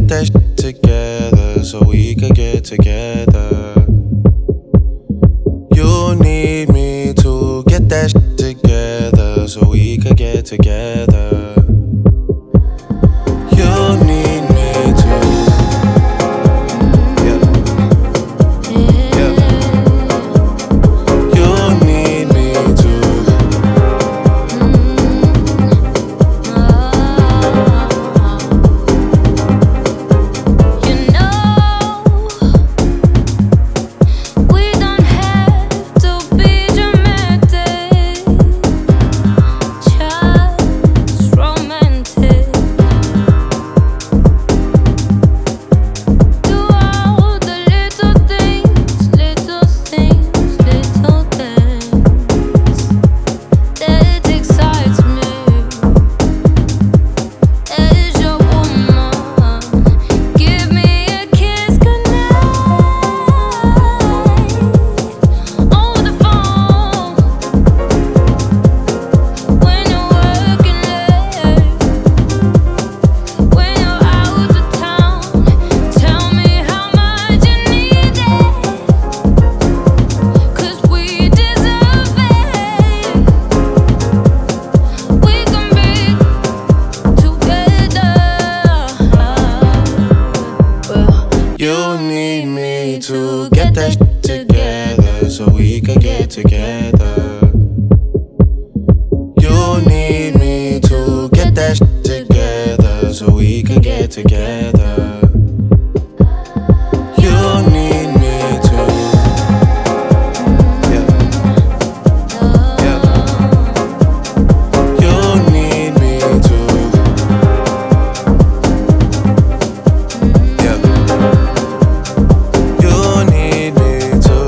get that shit together so we could get together. You need me to get that shit together so we could get together. You need me to. Yeah. Yeah. You need me to. You know, we don't have to be dramatic, just romantic. Do all the little things that excites me. As your woman, give me a kiss goodnight on the phone when you're working late, when you're out of town. Tell me how much you need it, 'cause we deserve it. We can be together. You need me to get that shit together so we could get together. You need me to get that shit together so we could get together. You need me to. Yeah. Yeah. You need me to. Yeah. You need me to.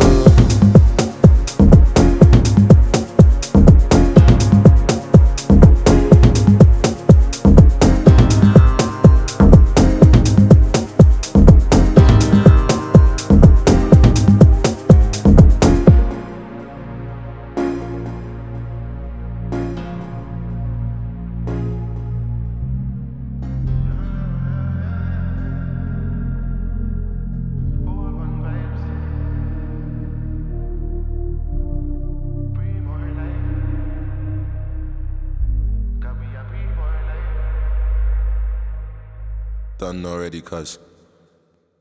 Done already, cuz.